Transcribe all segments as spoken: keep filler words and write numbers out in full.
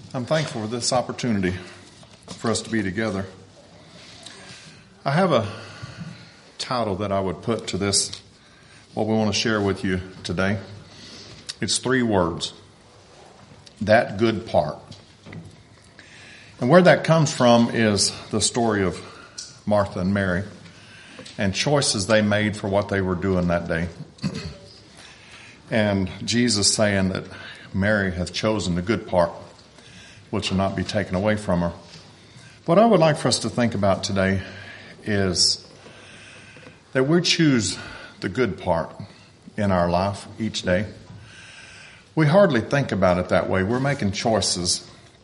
I'm thankful for this opportunity for us to be together. I have a title that I would put to this, what we want to share with you today. It's three words: that good part. And where that comes from is the story of Martha and Mary and choices they made for what they were doing that day. And Jesus saying that Mary hath chosen the good part, which will not be taken away from her. What I would like for us to think about today is that we choose the good part in our life each day. We hardly think about it that way. We're making choices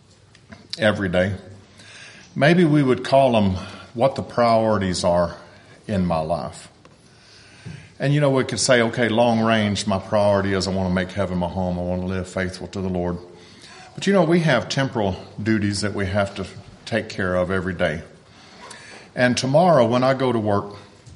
every day. Maybe we would call them what the priorities are in my life. And you know, we could say, okay, long range, my priority is I want to make heaven my home. I want to live faithful to the Lord. But you know, we have temporal duties that we have to take care of every day. And tomorrow when I go to work,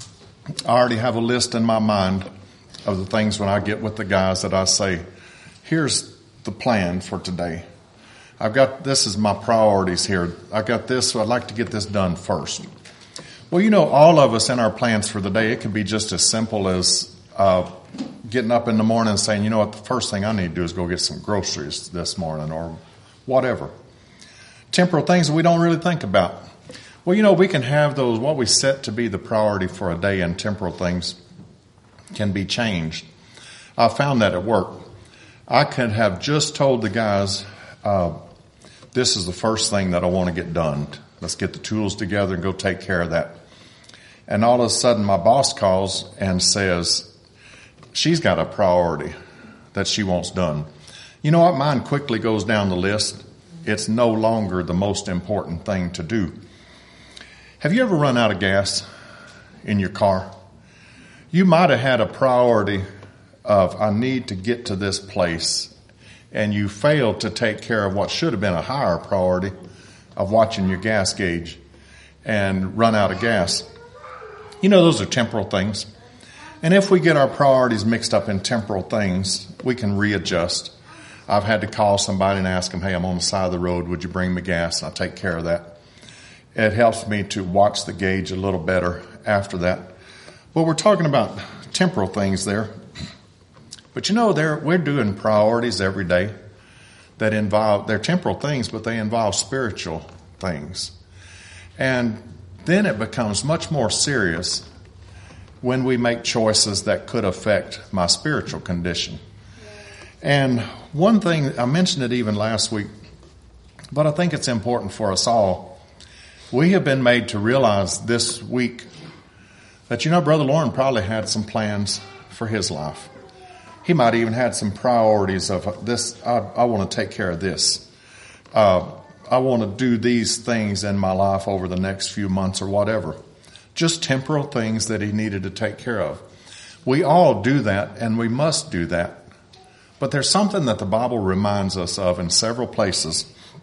I already have a list in my mind of the things when I get with the guys that I say, here's the plan for today. I've got, this is my priorities here. I got this, so I'd like to get this done first. Well, you know, all of us in our plans for the day, it could be just as simple as uh, getting up in the morning and saying, you know what, the first thing I need to do is go get some groceries this morning or whatever. Temporal things that we don't really think about. Well, you know, we can have those, what we set to be the priority for a day, and temporal things can be changed. I found that at work. I could have just told the guys, uh, this is the first thing that I want to get done. Let's get the tools together and go take care of that. And all of a sudden my boss calls and says, she's got a priority that she wants done. You know what? Mine quickly goes down the list. It's no longer the most important thing to do. Have you ever run out of gas in your car? You might have had a priority of, I need to get to this place, and you failed to take care of what should have been a higher priority of watching your gas gauge and run out of gas. You know, those are temporal things. And if we get our priorities mixed up in temporal things, we can readjust. I've had to call somebody and ask them, hey, I'm on the side of the road. Would you bring me gas? And I'll take care of that. It helps me to watch the gauge a little better after that. Well, we're talking about temporal things there. But you know, we're doing priorities every day that involve, they're temporal things, but they involve spiritual things. And then it becomes much more serious when we make choices that could affect my spiritual condition. And one thing, I mentioned it even last week, but I think it's important for us all. We have been made to realize this week that, you know, Brother Lauren probably had some plans for his life. He might even had some priorities of this. I, I want to take care of this. Uh, I want to do these things in my life over the next few months or whatever. Just temporal things that he needed to take care of. We all do that, and we must do that. But there's something that the Bible reminds us of in several places.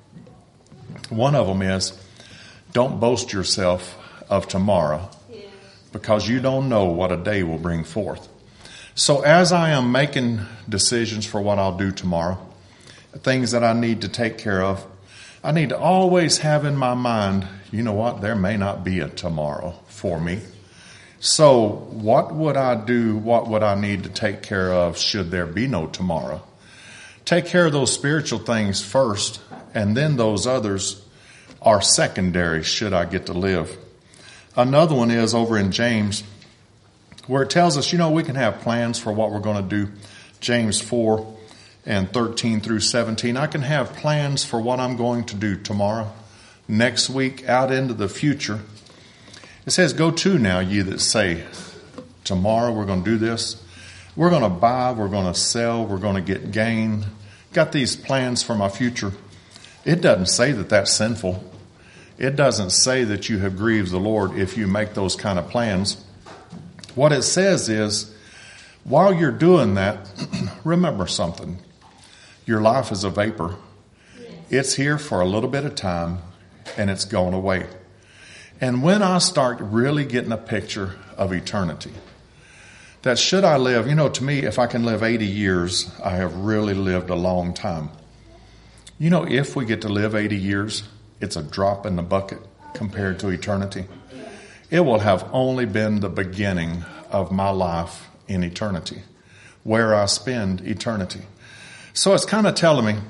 One of them is, don't boast yourself of tomorrow, because you don't know what a day will bring forth. So as I am making decisions for what I'll do tomorrow, things that I need to take care of, I need to always have in my mind, you know what, there may not be a tomorrow for me. So what would I do, what would I need to take care of should there be no tomorrow? Take care of those spiritual things first, and then those others are secondary should I get to live. Another one is over in James, where it tells us, you know, we can have plans for what we're going to do. James four and thirteen through seventeen. I can have plans for what I'm going to do tomorrow, next week, out into the future. It says, go to now, ye that say, tomorrow we're going to do this. We're going to buy, we're going to sell, we're going to get gain. Got these plans for my future. It doesn't say that that's sinful. It doesn't say that you have grieved the Lord if you make those kind of plans. What it says is, while you're doing that, remember something. Your life is a vapor. It's here for a little bit of time, and it's going away. And when I start really getting a picture of eternity, that should I live, you know, to me, if I can live eighty years, I have really lived a long time. You know, if we get to live eighty years, it's a drop in the bucket compared to eternity. It will have only been the beginning of my life in eternity, where I spend eternity. So it's kind of telling me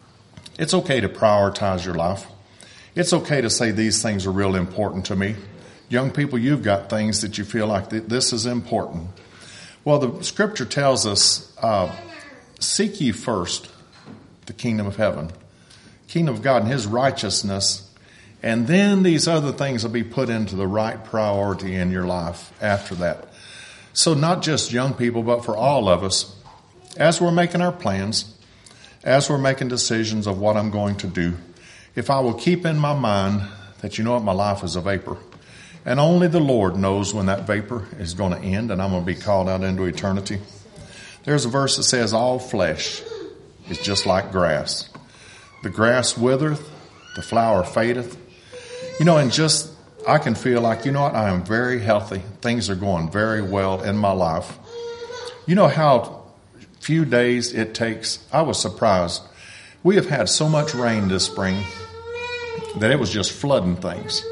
it's okay to prioritize your life. It's okay to say these things are real important to me. Young people, you've got things that you feel like th- this is important. Well, the scripture tells us, uh, seek ye first the kingdom of heaven, kingdom of God and his righteousness, and then these other things will be put into the right priority in your life after that. So not just young people, but for all of us, as we're making our plans, as we're making decisions of what I'm going to do, if I will keep in my mind that, you know what, my life is a vapor, and only the Lord knows when that vapor is going to end and I'm going to be called out into eternity. There's a verse that says, all flesh is just like grass. The grass withereth, the flower fadeth. You know, and just, I can feel like, you know what, I am very healthy. Things are going very well in my life. You know how few days it takes? I was surprised. We have had so much rain this spring that it was just flooding things.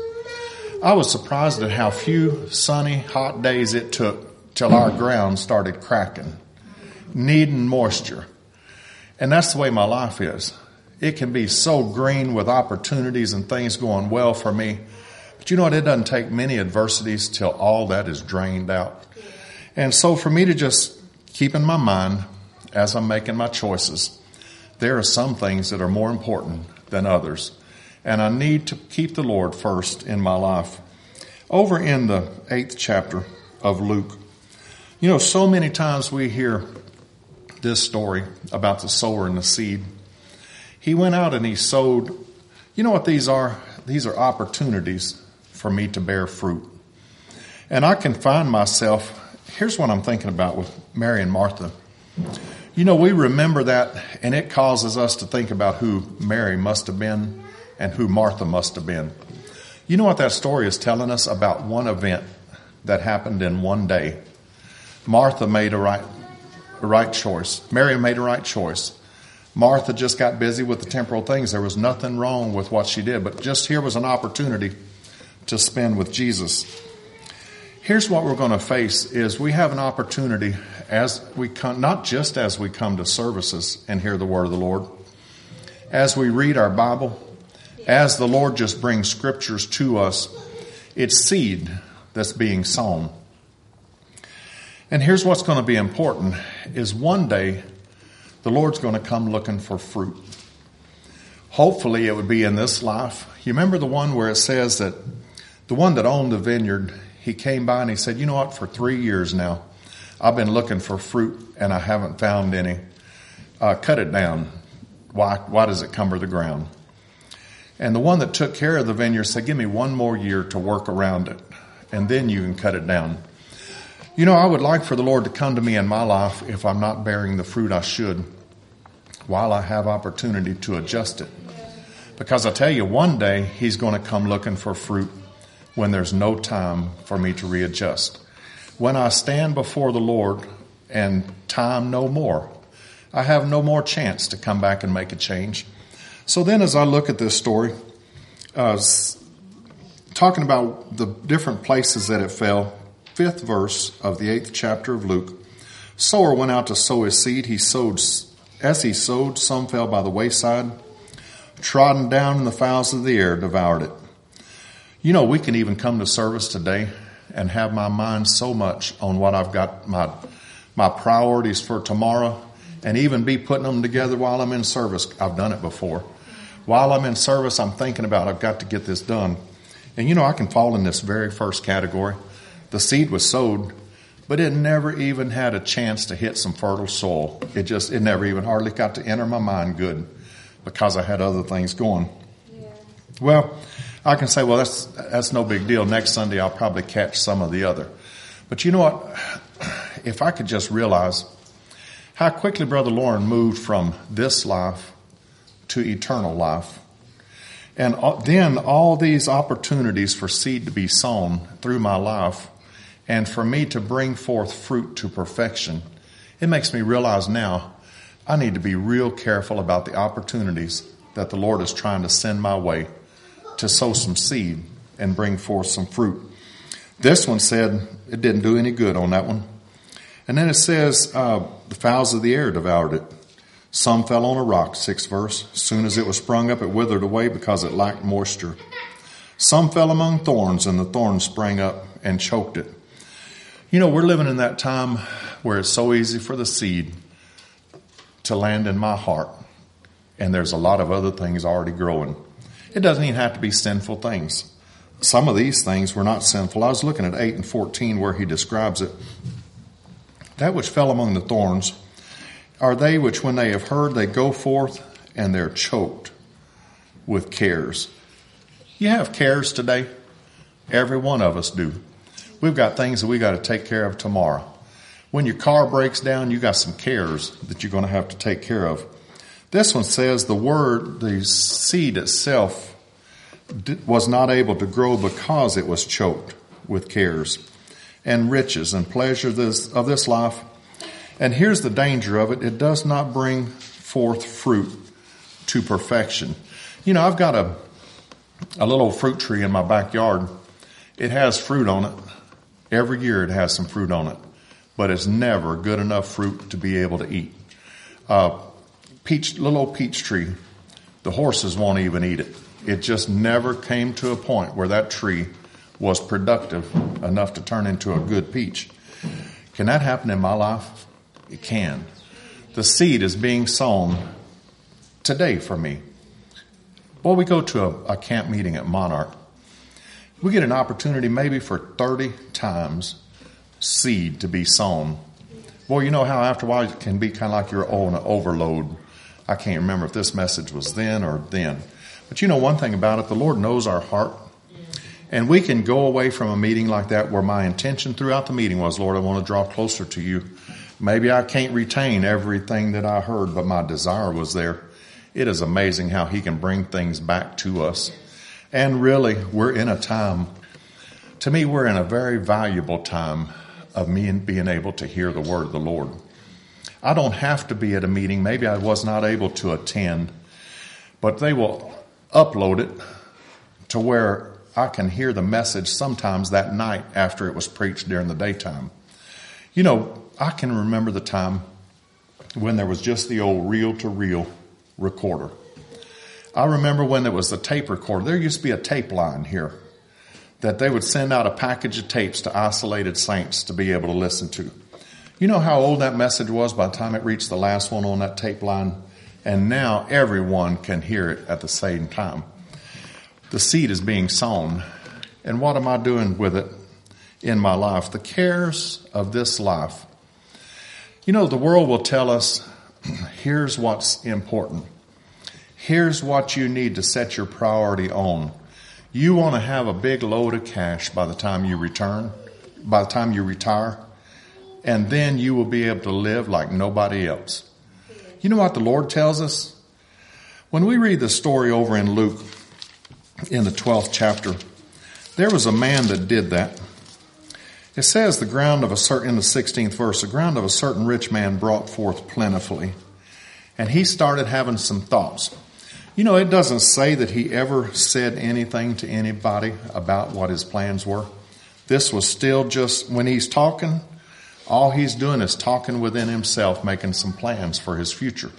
I was surprised at how few sunny, hot days it took till our ground started cracking, needing moisture. And that's the way my life is. It can be so green with opportunities and things going well for me. But you know what? It doesn't take many adversities till all that is drained out. And so for me to just keep in my mind as I'm making my choices, there are some things that are more important than others. And I need to keep the Lord first in my life. Over in the eighth chapter of Luke, you know, so many times we hear this story about the sower and the seed. He went out and he sowed. You know what these are? These are opportunities for me to bear fruit. And I can find myself, here's what I'm thinking about with Mary and Martha. You know, we remember that, and it causes us to think about who Mary must have been and who Martha must have been. You know what that story is telling us about one event that happened in one day. Martha made a right, a right choice. Mary made a right choice. Martha just got busy with the temporal things. There was nothing wrong with what she did, but just here was an opportunity to spend with Jesus. Here's what we're going to face is we have an opportunity as we come, not just as we come to services and hear the word of the Lord, as we read our Bible, as the Lord just brings scriptures to us, it's seed that's being sown. And here's what's going to be important is one day the Lord's going to come looking for fruit. Hopefully it would be in this life. You remember the one where it says that the one that owned the vineyard, he came by and he said, you know what, for three years now, I've been looking for fruit and I haven't found any. Uh, cut it down. Why, why does it cumber the ground? And the one that took care of the vineyard said, give me one more year to work around it, and then you can cut it down. You know, I would like for the Lord to come to me in my life if I'm not bearing the fruit I should, while I have opportunity to adjust it. Because I tell you, one day he's going to come looking for fruit when there's no time for me to readjust. When I stand before the Lord and time no more, I have no more chance to come back and make a change. So then as I look at this story, uh, talking about the different places that it fell, fifth verse of the eighth chapter of Luke, sower went out to sow his seed. He sowed, as he sowed, some fell by the wayside, trodden down, and the fowls of the air devoured it. You know, we can even come to service today and have my mind so much on what I've got, my my priorities for tomorrow, and even be putting them together while I'm in service. I've done it before. While I'm in service, I'm thinking about, I've got to get this done. And you know, I can fall in this very first category. The seed was sowed, but it never even had a chance to hit some fertile soil. It just, it never even hardly got to enter my mind good because I had other things going. Yeah. Well, I can say, well, that's that's no big deal. Next Sunday, I'll probably catch some of the other. But you know what? If I could just realize how quickly Brother Lauren moved from this life to eternal life. And then all these opportunities for seed to be sown through my life and for me to bring forth fruit to perfection, it makes me realize now I need to be real careful about the opportunities that the Lord is trying to send my way to sow some seed and bring forth some fruit. This one said it didn't do any good on that one. And then it says uh, the fowls of the air devoured it. Some fell on a rock, sixth verse. As soon as it was sprung up, it withered away because it lacked moisture. Some fell among thorns, and the thorns sprang up and choked it. You know, we're living in that time where it's so easy for the seed to land in my heart, and there's a lot of other things already growing. It doesn't even have to be sinful things. Some of these things were not sinful. I was looking at eight and fourteen where he describes it. That which fell among the thorns are they which when they have heard they go forth and they're choked with cares. You have cares today? Every one of us do. We've got things that we got to take care of tomorrow. When your car breaks down, you got some cares that you're going to have to take care of. This one says the word, the seed itself was not able to grow because it was choked with cares and riches and pleasure this, of this life. And here's the danger of it. It does not bring forth fruit to perfection. You know, I've got a, a little fruit tree in my backyard. It has fruit on it. Every year it has some fruit on it. But it's never good enough fruit to be able to eat. Uh, peach, little old peach tree, the horses won't even eat it. It just never came to a point where that tree was productive enough to turn into a good peach. Can that happen in my life? It can. The seed is being sown today for me. Boy, we go to a, a camp meeting at Monarch. We get an opportunity maybe for thirty times seed to be sown. Boy, you know how after a while it can be kind of like you're on an overload. I can't remember if this message was then or then. But you know one thing about it, the Lord knows our heart. And we can go away from a meeting like that where my intention throughout the meeting was, Lord, I want to draw closer to you. Maybe I can't retain everything that I heard, but my desire was there. It is amazing how he can bring things back to us. And really, we're in a time, to me, we're in a very valuable time of me being able to hear the word of the Lord. I don't have to be at a meeting. Maybe I was not able to attend, but they will upload it to where I can hear the message sometimes that night after it was preached during the daytime. You know, I can remember the time when there was just the old reel-to-reel recorder. I remember when there was the tape recorder. There used to be a tape line here that they would send out a package of tapes to isolated saints to be able to listen to. You know how old that message was by the time it reached the last one on that tape line? And now everyone can hear it at the same time. The seed is being sown. And what am I doing with it in my life? The cares of this life. You know, the world will tell us, here's what's important. Here's what you need to set your priority on. You want to have a big load of cash by the time you return, by the time you retire, and then you will be able to live like nobody else. You know what the Lord tells us? When we read the story over in Luke, in the twelfth chapter, there was a man that did that. It says the ground of a certain, in the sixteenth verse, the ground of a certain rich man brought forth plentifully. And he started having some thoughts. You know, it doesn't say that he ever said anything to anybody about what his plans were. This was still just, when he's talking, all he's doing is talking within himself, making some plans for his future.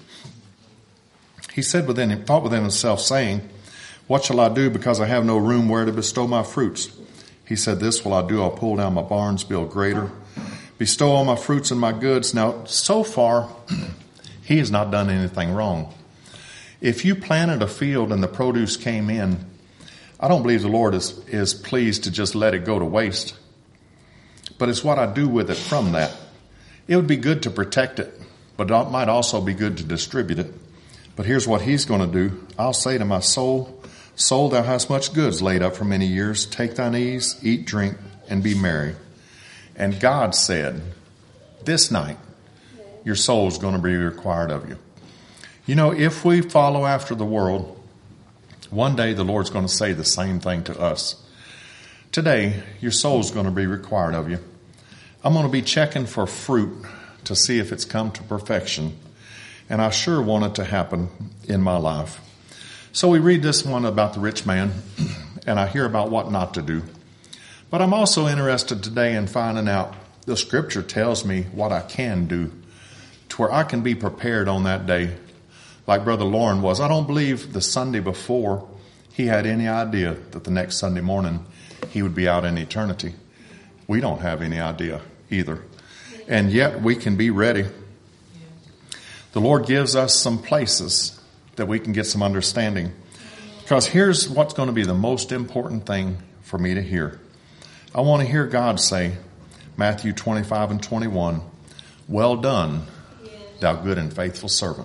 He said within him, thought within himself, saying, what shall I do because I have no room where to bestow my fruits? He said, this will I do. I'll pull down my barns, build greater, bestow all my fruits and my goods. Now, so far, he has not done anything wrong. If you planted a field and the produce came in, I don't believe the Lord is, is pleased to just let it go to waste. But it's what I do with it from that. It would be good to protect it, but it might also be good to distribute it. But here's what he's going to do. I'll say to my soul, soul, thou hast much goods laid up for many years. Take thine ease, eat, drink, and be merry. And God said, this night, your soul is going to be required of you. You know, if we follow after the world, one day the Lord's going to say the same thing to us. Today, your soul is going to be required of you. I'm going to be checking for fruit to see if it's come to perfection. And I sure want it to happen in my life. So we read this one about the rich man, and I hear about what not to do. But I'm also interested today in finding out, the scripture tells me what I can do to where I can be prepared on that day, like Brother Lauren was. I don't believe the Sunday before he had any idea that the next Sunday morning he would be out in eternity. We don't have any idea either. And yet we can be ready. The Lord gives us some places that we can get some understanding. Because here's what's going to be the most important thing for me to hear. I want to hear God say, Matthew twenty-five and twenty-one, well done, thou good and faithful servant.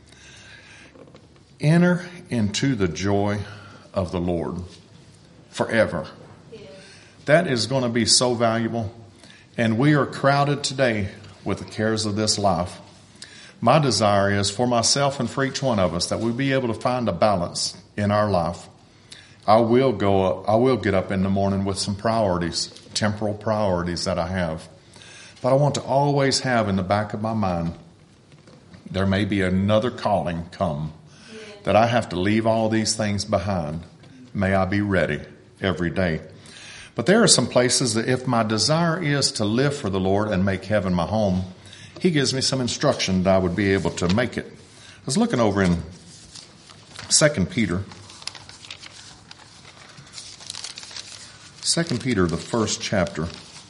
Enter into the joy of the Lord forever. That is going to be so valuable. And we are crowded today with the cares of this life. My desire is for myself and for each one of us that we be able to find a balance in our life. I will go up, I will get up in the morning with some priorities, temporal priorities that I have. But I want to always have in the back of my mind, there may be another calling come that I have to leave all these things behind. May I be ready every day. But there are some places that if my desire is to live for the Lord and make heaven my home, he gives me some instruction that I would be able to make it. I was looking over in Second Peter. Second Peter, the first chapter.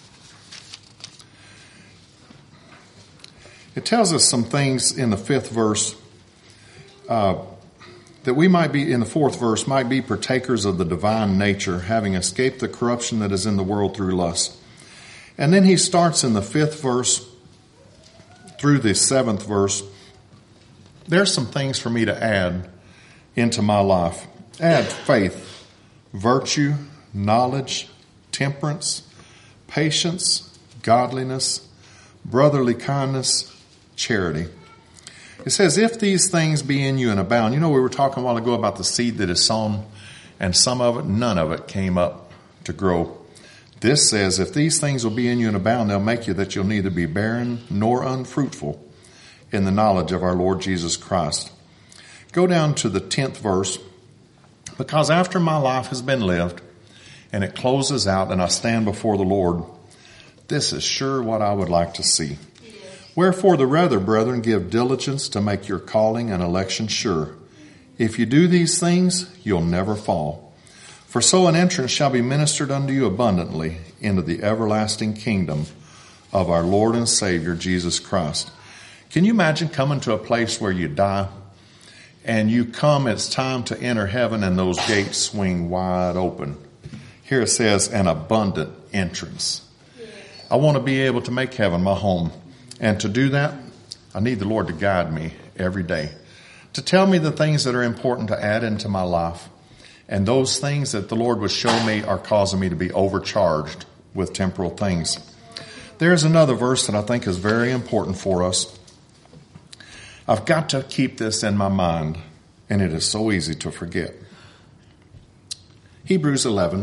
It tells us some things in the fifth verse uh, that we might be, in the fourth verse, might be partakers of the divine nature, having escaped the corruption that is in the world through lust. And then he starts in the fifth verse through the seventh verse. There's some things for me to add into my life. Add faith, virtue, knowledge, temperance, patience, godliness, brotherly kindness, charity. It says, if these things be in you and abound. You know, we were talking a while ago about the seed that is sown, and some of it, none of it came up to grow. This says, if these things will be in you and abound, they'll make you that you'll neither be barren nor unfruitful in the knowledge of our Lord Jesus Christ. Go down to the tenth verse. Because after my life has been lived, and it closes out, and I stand before the Lord, this is sure what I would like to see. Wherefore the rather, brethren, give diligence to make your calling and election sure. If you do these things, you'll never fall. For so an entrance shall be ministered unto you abundantly into the everlasting kingdom of our Lord and Savior, Jesus Christ. Can you imagine coming to a place where you die, and you come, it's time to enter heaven, and those gates swing wide open? Here it says, an abundant entrance. I want to be able to make heaven my home. And to do that, I need the Lord to guide me every day, to tell me the things that are important to add into my life. And those things that the Lord would show me are causing me to be overcharged with temporal things. There's another verse that I think is very important for us. I've got to keep this in my mind, and it is so easy to forget. Hebrews eleven,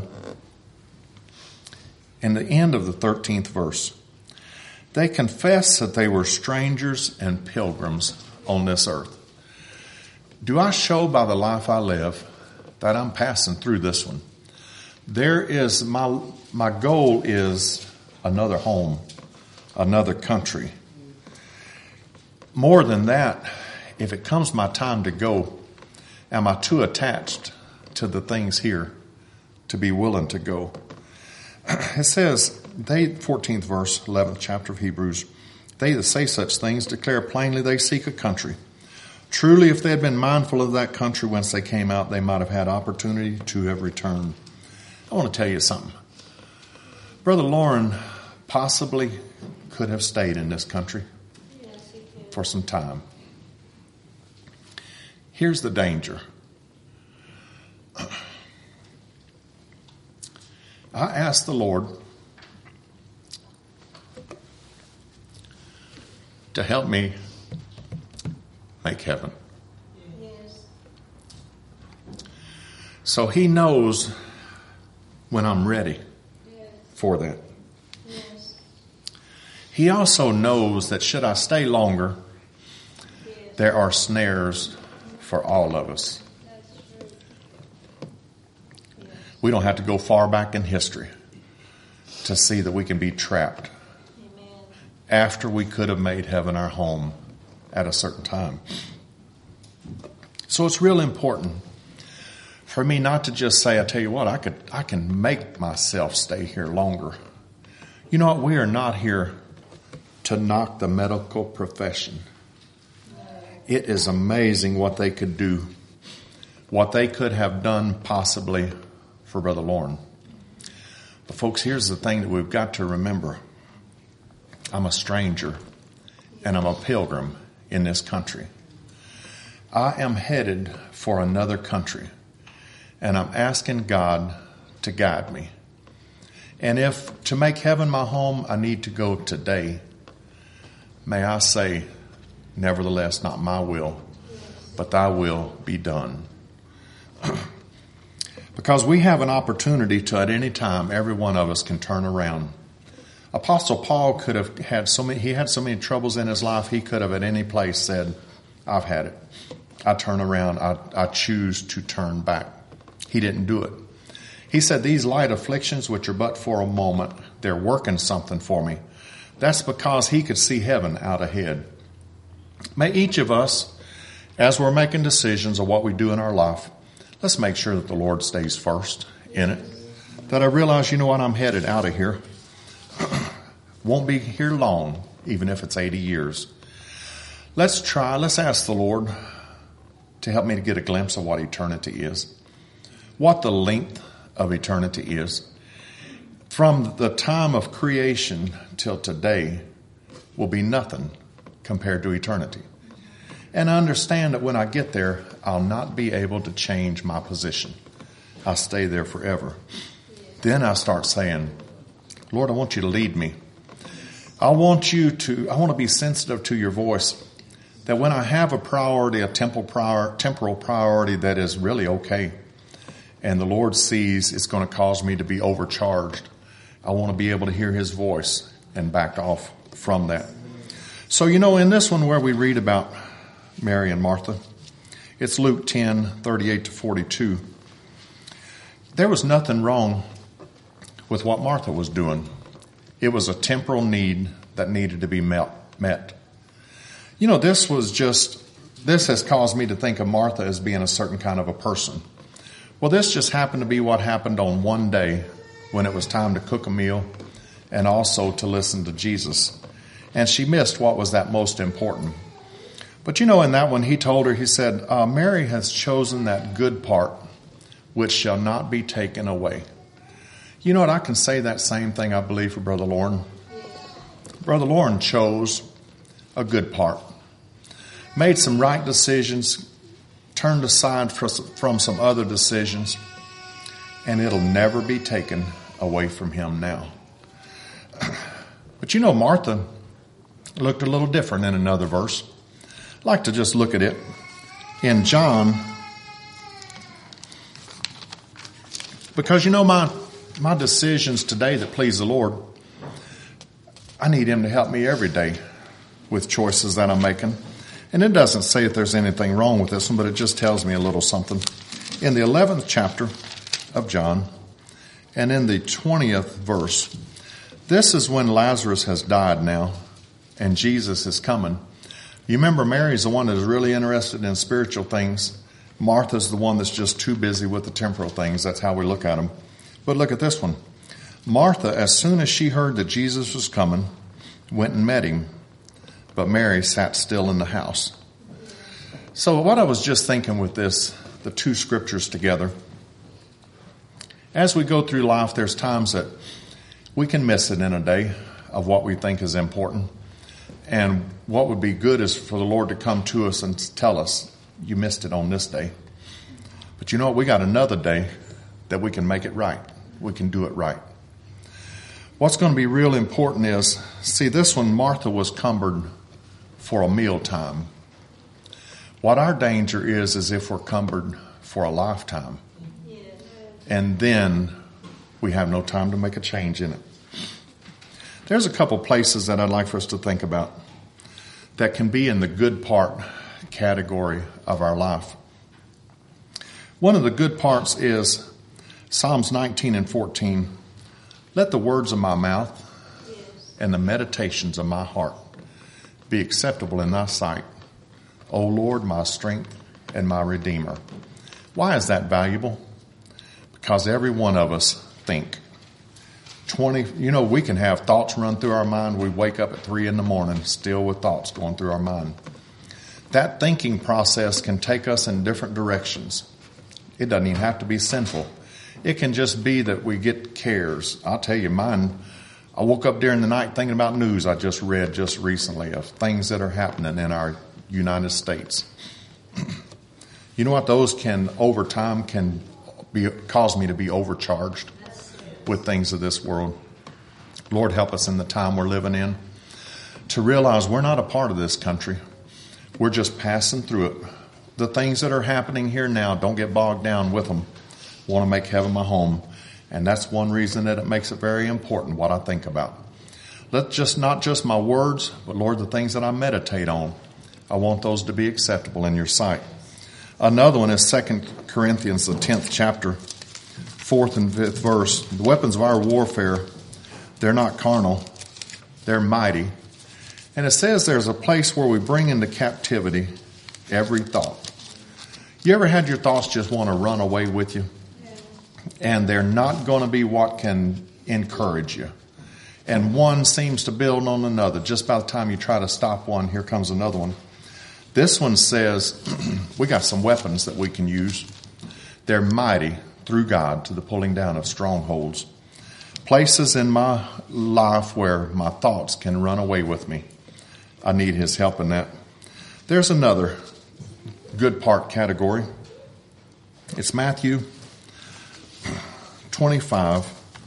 in the end of the thirteenth verse. They confess that they were strangers and pilgrims on this earth. Do I show by the life I live that I'm passing through this one? There is, my, my goal is another home, another country. More than that, if it comes my time to go, am I too attached to the things here to be willing to go? It says, they, fourteenth verse, eleventh chapter of Hebrews, they that say such things declare plainly they seek a country. Truly, if they had been mindful of that country whence they came out, they might have had opportunity to have returned. I want to tell you something. Brother Lauren possibly could have stayed in this country for some time. Here's the danger. I asked the Lord to help me make heaven. Yes. So he knows when I'm ready yes. for that. Yes. He also knows that should I stay longer, yes. there are snares for all of us. That's true. We don't have to go far back in history to see that we can be trapped Amen. After we could have made heaven our home at a certain time. So it's real important for me not to just say, I tell you what, I could, I can make myself stay here longer. You know what? We are not here to knock the medical profession. It is amazing what they could do, what they could have done possibly for Brother Lauren. But folks, here's the thing that we've got to remember. I'm a stranger and I'm a pilgrim in this country. I am headed for another country, and I'm asking God to guide me. And if to make heaven my home, I need to go today, may I say, nevertheless, not my will, but thy will be done. Because we have an opportunity to, at any time, every one of us can turn around. Apostle Paul could have had so many, he had so many troubles in his life, he could have at any place said, I've had it. I turn around, I, I choose to turn back. He didn't do it. He said, these light afflictions, which are but for a moment, they're working something for me. That's because he could see heaven out ahead. May each of us, as we're making decisions of what we do in our life, let's make sure that the Lord stays first in it. That I realize, you know what, I'm headed out of here. Won't be here long, even if it's eighty years. Let's try, let's ask the Lord to help me to get a glimpse of what eternity is. What the length of eternity is. From the time of creation till today will be nothing compared to eternity. And I understand that when I get there, I'll not be able to change my position. I'll stay there forever. Then I start saying, Lord, I want you to lead me. I want you to, I want to be sensitive to your voice. That when I have a priority, a temporal prior, temporal priority that is really okay, and the Lord sees it's going to cause me to be overcharged, I want to be able to hear his voice and back off from that. So, you know, in this one where we read about Mary and Martha, it's Luke ten, thirty-eight to forty-two. There was nothing wrong with what Martha was doing. It was a temporal need that needed to be met. met. You know, this was just, this has caused me to think of Martha as being a certain kind of a person. Well, this just happened to be what happened on one day when it was time to cook a meal and also to listen to Jesus. And she missed what was that most important. But you know, in that one, he told her, he said, uh, Mary has chosen that good part which shall not be taken away. You know what? I can say that same thing, I believe, for Brother Lauren. Brother Lauren chose a good part. Made some right decisions, turned aside from some other decisions, and it'll never be taken away from him now. But you know, Martha looked a little different in another verse. I'd like to just look at it in John, because you know, my my decisions today that please the Lord, I need him to help me every day with choices that I'm making. And it doesn't say if there's anything wrong with this one, but it just tells me a little something. In the eleventh chapter of John, and in the twentieth verse, this is when Lazarus has died now, and Jesus is coming. You remember, Mary's the one that is really interested in spiritual things. Martha's the one that's just too busy with the temporal things. That's how we look at them. But look at this one. Martha, as soon as she heard that Jesus was coming, went and met him. But Mary sat still in the house. So what I was just thinking with this, the two scriptures together, as we go through life, there's times that we can miss it in a day of what we think is important. And what would be good is for the Lord to come to us and tell us, you missed it on this day. But you know what? We got another day that we can make it right. We can do it right. What's going to be real important is, see, this one, Martha was cumbered for a meal time. What our danger is, is if we're cumbered for a lifetime. And then we have no time to make a change in it. There's a couple places that I'd like for us to think about that can be in the good part category of our life. One of the good parts is Psalms nineteen and fourteen, let the words of my mouth and the meditations of my heart be acceptable in thy sight, O Lord, my strength and my redeemer. Why is that valuable? Because every one of us think. twenty, you know, we can have thoughts run through our mind. We wake up at three in the morning still with thoughts going through our mind. That thinking process can take us in different directions. It doesn't even have to be sinful. It can just be that we get cares. I'll tell you, mine, I woke up during the night thinking about news I just read just recently of things that are happening in our United States. You know what? Those can, over time, can be, cause me to be overcharged with things of this world. Lord, help us in the time we're living in to realize we're not a part of this country. We're just passing through it. The things that are happening here now, don't get bogged down with them. I want to make heaven my home. And that's one reason that it makes it very important what I think about. Let just not just my words, but Lord, the things that I meditate on, I want those to be acceptable in your sight. Another one is Second Corinthians, the tenth chapter, fourth and fifth verse. The weapons of our warfare, they're not carnal, they're mighty. And it says there's a place where we bring into captivity every thought. You ever had your thoughts just want to run away with you? And they're not going to be what can encourage you. And one seems to build on another. Just by the time you try to stop one, here comes another one. This one says we got some weapons that we can use. They're mighty through God to the pulling down of strongholds. Places in my life where my thoughts can run away with me. I need his help in that. There's another good part category. It's Matthew twenty-five.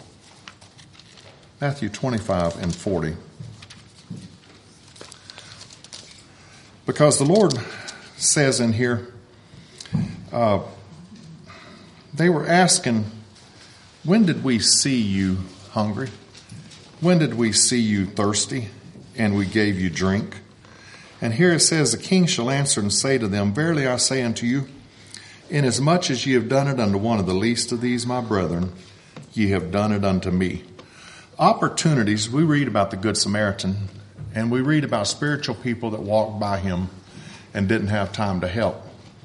Matthew twenty-five and forty. Because the Lord says in here, uh, they were asking, when did we see you hungry? When did we see you thirsty? And we gave you drink. And here it says, the king shall answer and say to them, verily I say unto you, inasmuch as ye have done it unto one of the least of these my brethren, ye have done it unto me. Opportunities, we read about the Good Samaritan, and we read about spiritual people that walked by him and didn't have time to help.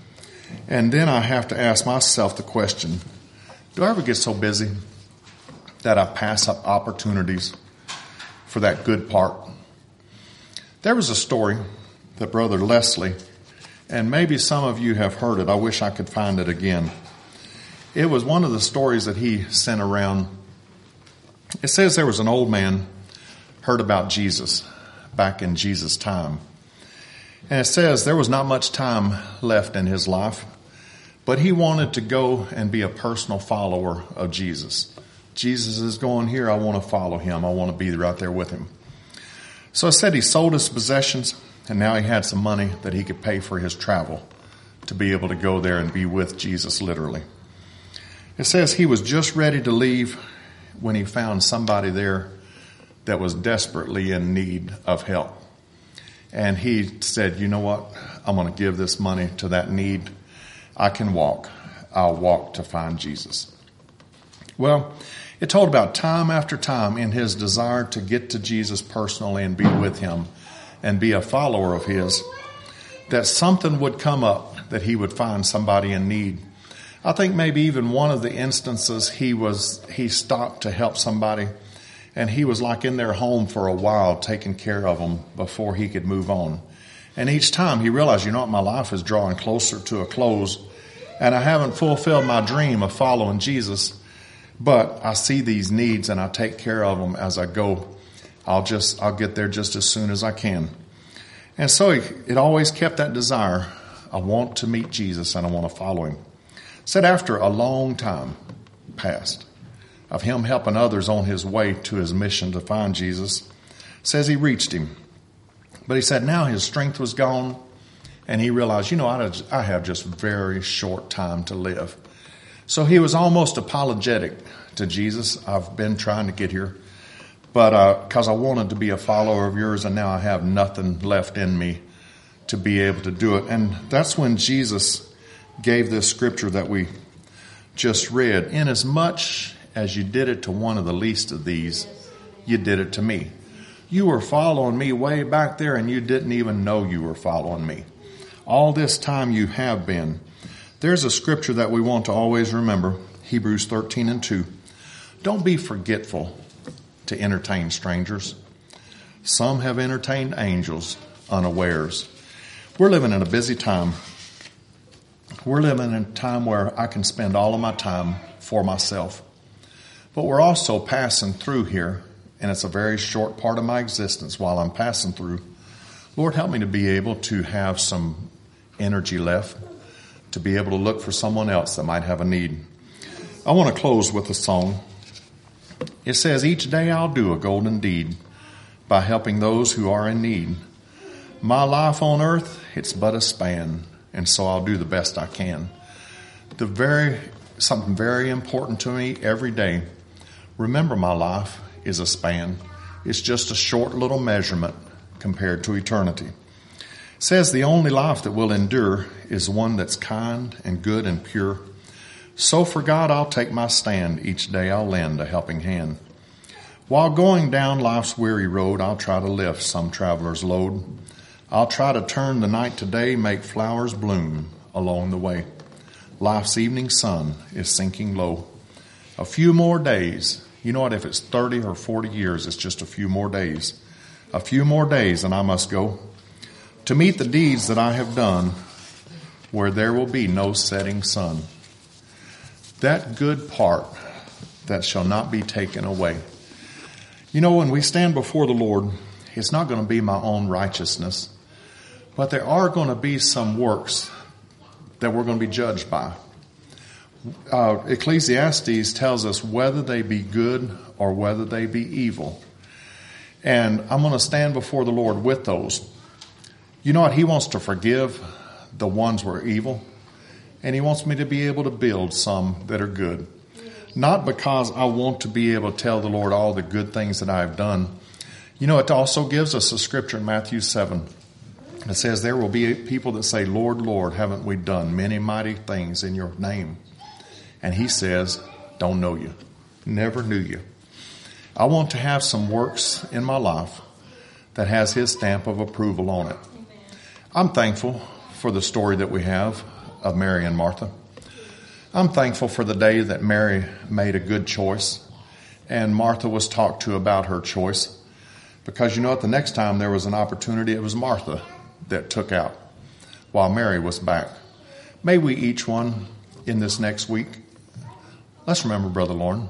And then I have to ask myself the question, do I ever get so busy that I pass up opportunities for that good part? There was a story that Brother Leslie, and maybe some of you have heard it. I wish I could find it again. It was one of the stories that he sent around. It says there was an old man heard about Jesus back in Jesus' time. And it says there was not much time left in his life, but he wanted to go and be a personal follower of Jesus. Jesus is going here. I want to follow him. I want to be right there with him. So it said he sold his possessions, and now he had some money that he could pay for his travel to be able to go there and be with Jesus literally. It says he was just ready to leave when he found somebody there that was desperately in need of help. And he said, you know what? I'm going to give this money to that need. I can walk. I'll walk to find Jesus. Well, it told about time after time in his desire to get to Jesus personally and be with him and be a follower of his, that something would come up that he would find somebody in need. I think maybe even one of the instances he was, he stopped to help somebody, and he was like in their home for a while taking care of them before he could move on. And each time he realized, you know what, my life is drawing closer to a close, and I haven't fulfilled my dream of following Jesus. But I see these needs and I take care of them as I go. I'll just, I'll get there just as soon as I can. And so it, it always kept that desire. I want to meet Jesus and I want to follow him. Said after a long time passed of him helping others on his way to his mission to find Jesus, says he reached him. But he said now his strength was gone and he realized, you know, I have just very short time to live. So he was almost apologetic to Jesus. I've been trying to get here, but because uh, I wanted to be a follower of yours, and now I have nothing left in me to be able to do it. And that's when Jesus gave this scripture that we just read, inasmuch as you did it to one of the least of these, you did it to me. You were following me way back there and you didn't even know you were following me. All this time you have been. There's a scripture that we want to always remember, Hebrews thirteen and two. Don't be forgetful to entertain strangers. Some have entertained angels unawares. We're living in a busy time. We're living in a time where I can spend all of my time for myself. But we're also passing through here, and it's a very short part of my existence while I'm passing through. Lord, help me to be able to have some energy left, to be able to look for someone else that might have a need. I want to close with a song. It says, each day I'll do a golden deed by helping those who are in need. My life on earth, it's but a span, and so I'll do the best I can. The very something very important to me every day. Remember, my life is a span. It's just a short little measurement compared to eternity. It says the only life that will endure is one that's kind and good and pure. So for God I'll take my stand. Each day I'll lend a helping hand. While going down life's weary road, I'll try to lift some traveler's load. I'll try to turn the night to day, make flowers bloom along the way. Life's evening sun is sinking low. A few more days. You know what? If it's thirty or forty years, it's just a few more days. A few more days and I must go to meet the deeds that I have done where there will be no setting sun. That good part that shall not be taken away. You know, when we stand before the Lord, it's not going to be my own righteousness, but there are going to be some works that we're going to be judged by. Uh, Ecclesiastes tells us whether they be good or whether they be evil. And I'm going to stand before the Lord with those. You know what? He wants to forgive the ones who are evil. And he wants me to be able to build some that are good. Not because I want to be able to tell the Lord all the good things that I've done. You know, it also gives us a scripture in Matthew seven. It says, there will be people that say, Lord, Lord, haven't we done many mighty things in your name? And he says, don't know you. Never knew you. I want to have some works in my life that has his stamp of approval on it. I'm thankful for the story that we have of Mary and Martha. I'm thankful for the day that Mary made a good choice and Martha was talked to about her choice. Because you know what, the next time there was an opportunity, it was Martha that took out while Mary was back. May we each one in this next week, let's remember Brother Lauren.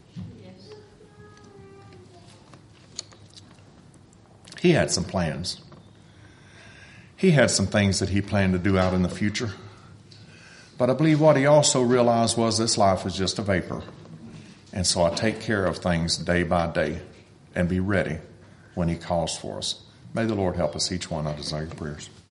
He had some plans. He had some things that he planned to do out in the future. But I believe what he also realized was this life is just a vapor. And so I take care of things day by day and be ready when he calls for us. May the Lord help us each one. I desire your prayers.